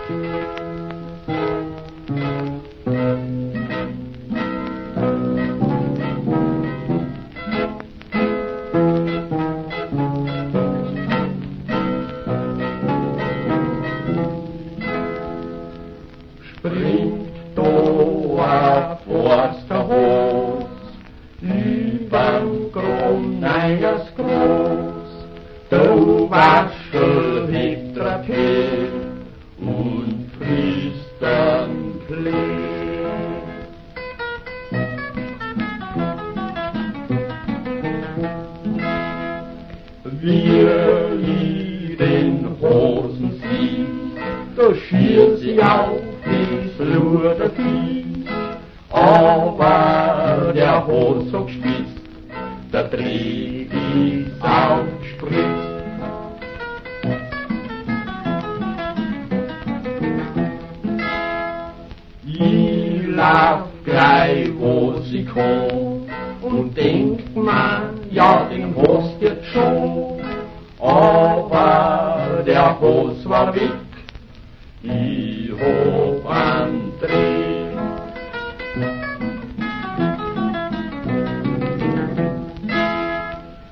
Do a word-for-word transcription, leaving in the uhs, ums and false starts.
Springt da vorster Hos, übern Gruneiers Groß, du Waschel hittra Tee und frisst den Klee. Wir in den Hosen siehst, da schier sie auf wie Luder Vieh, aber der Hos so gespitzt, der Trieb ist aufgespritzt. Ich lauf gleich, wo sie kann, und denkt man, ja, den Hos jetzt schon, aber der Hos war weg.